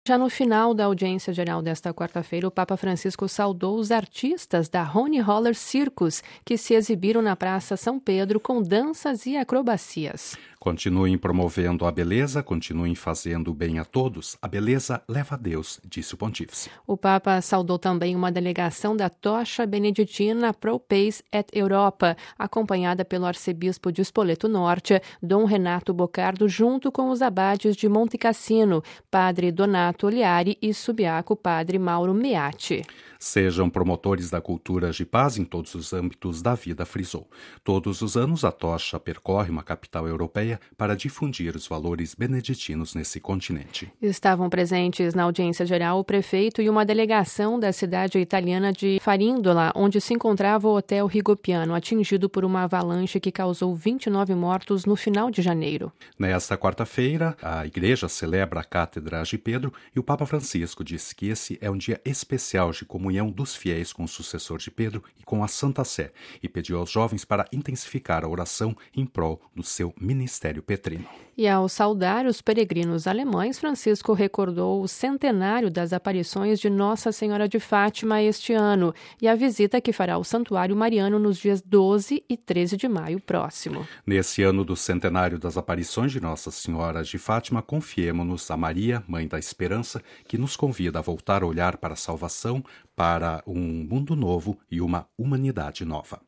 Já no final da audiência geral desta quarta-feira, o Papa Francisco saudou os artistas da Honey Roller Circus, que se exibiram na Praça São Pedro com danças e acrobacias. Continuem promovendo a beleza, continuem fazendo o bem a todos. A beleza leva a Deus, disse o pontífice. O Papa saudou também uma delegação da Tocha Beneditina Pro Pace et Europa, acompanhada pelo arcebispo de Spoleto Norte, Dom Renato Bocardo, junto com os abades de Monte Cassino, Padre Donato Oliari e subiaco Padre Mauro Meatti. Sejam promotores da cultura de paz em todos os âmbitos da vida, frisou. Todos os anos a tocha percorre uma capital europeia para difundir os valores beneditinos nesse continente. Estavam presentes na audiência geral o prefeito e uma delegação da cidade italiana de Farindola, onde se encontrava o Hotel Rigopiano, atingido por uma avalanche que causou 29 mortos no final de janeiro. Nesta quarta-feira, a igreja celebra a Cátedra de Pedro e o Papa Francisco disse que esse é um dia especial de comunhão dos fiéis com o sucessor de Pedro e com a Santa Sé, e pediu aos jovens para intensificar a oração em prol do seu ministério petrino. E ao saudar os peregrinos alemães, Francisco recordou o centenário das aparições de Nossa Senhora de Fátima este ano e a visita que fará ao Santuário Mariano nos dias 12 e 13 de maio próximo. Nesse ano do centenário das aparições de Nossa Senhora de Fátima, confiemo-nos a Maria, Mãe da Esperança, que nos convida a voltar a olhar para a salvação, para um mundo novo e uma humanidade nova.